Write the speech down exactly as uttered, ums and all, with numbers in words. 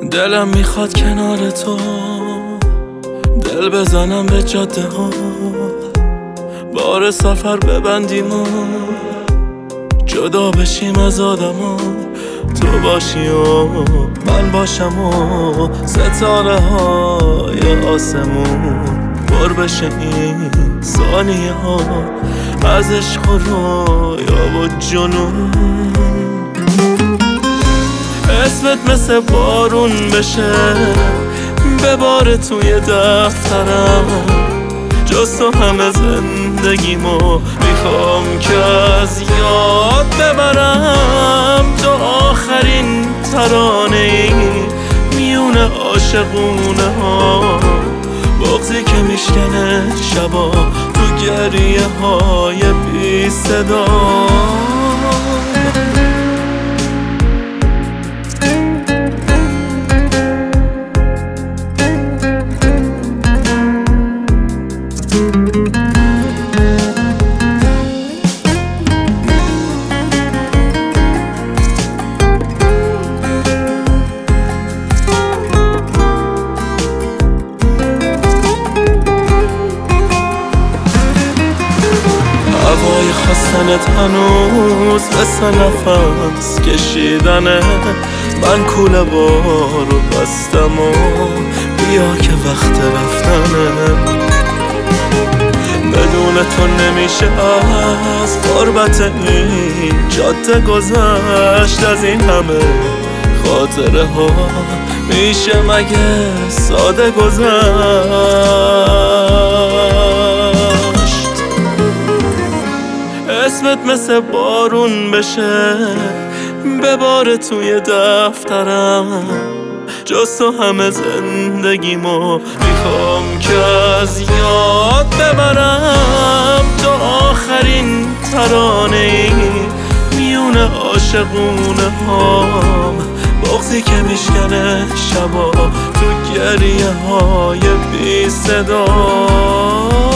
دلم میخواد کنار تو دل بزنم به جاده ها، بار سفر ببندیم و جدا بشیم از آدما. تو باشی و من باشم و ستاره های آسمون پر بشه این ثانیه ها از عشق و رویا و جنون. اسمت مثل بارون بشه بباره توی دفترم، جز تو همه زندگیمو میخوام که از یاد ببرم. تو آخرین ترانه ای میونه عاشقونه ها، بغضی که میشکنه شبا تو گریه های بی صدا. هوای خواستنت هنوز مثل نفس کشیدنه، من کوله بارو بستم و بیا که وقت رفتنه. بدون تو نمیشه از غربت این جاده گذشت، از این همه خاطره ها میشه مگه ساده گذشت. اسمت مثل بارون بشه بباره توی دفترم، جز تو همه زندگیمو میخوام که از یاد ببرم. تو آخرین ترانه ای میونه عاشقونه هام، بغضی که میشکنه شبا تو گریه های بی صدا.